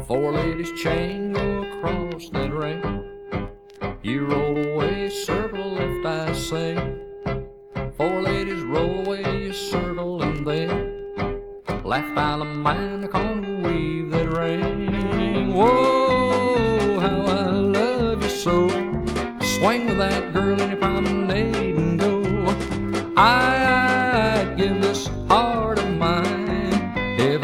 Four ladies chain go across that ring. You roll away, circle left, I say. Four ladies roll away, you circle, and then laugh out of mind, the corner weave that ring. Whoa, how I love you so. Swing with that girl in your promenade and go. I'd give this